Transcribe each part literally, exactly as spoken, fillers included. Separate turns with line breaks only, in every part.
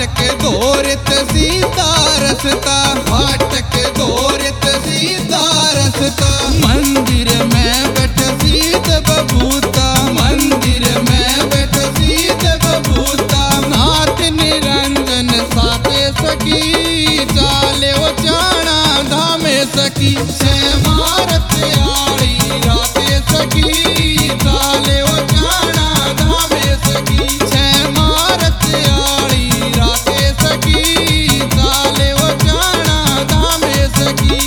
फाटक दोरित सीधा रसता, फाटक दोरित सीधा रसता। मंदिर में बैठ सीध बबूता, मंदिर में बैठ सीध बबूता। नाथ निरंजन साथे सखी, चाले वो जाना धामे सखी। छह मारत आड़ी राते सखी, चाले वो जाना धामे सखी। छह मारत आड़ी राते सखी, चाले वो जाना धामे सखी।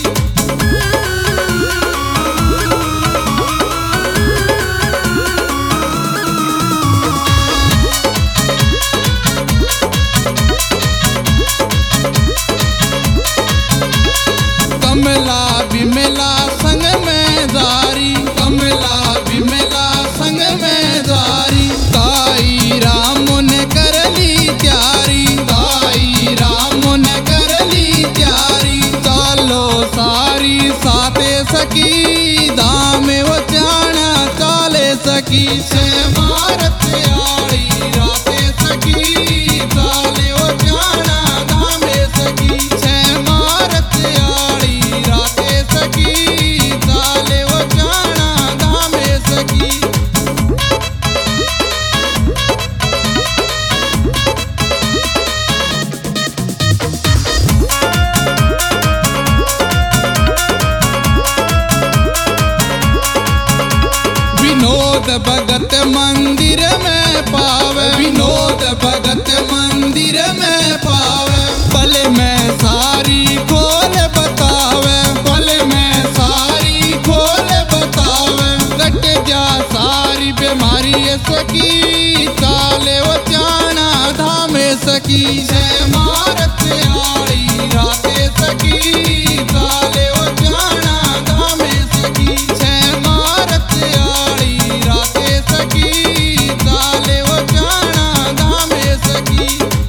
कमला विमला संग में जारी, कमला विमला संग में जारी। ताई राम ने कर ली त्यारी, ताई राम ने कर ली त्यारी। चालो सारी साथे सखी, दामे वो जाना चाले सखी। छह मारत आड़ी राते सखी, चाले वो जाना धामे सखी। छह मारत आड़ी राते सखी, चाले वो जाना धामे सखी। विनोद भगत मंदिर में पावे, विनोद भगत मंदिर में पावे। पल में सारी खोल बतावे, पल में सारी खोल बतावे। कट जा सारी बीमारी सखी, चाले वो जाना धामे सखी। छह मारत आड़ी राते सखी, चाले वो जाना धामे सखी। छह मारत आड़ी राते सखी, चाले वो जाना धामे सखी।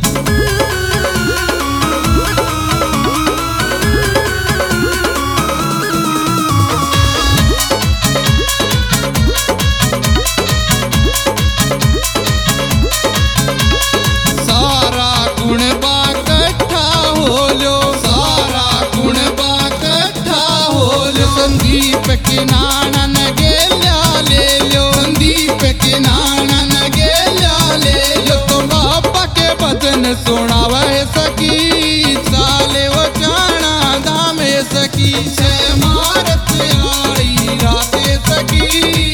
सारा गुण बा कट्ठा हो लो, सारा गुण बा कट्ठा हो लो। संदीप के नानन गेल्या ले लो, संदीप के नानन गेल्या ले लो। तो बाबा के भजन सुनावे सखी, चाले वो जाना धामे सखी। छह मारत आड़ी राते सखी,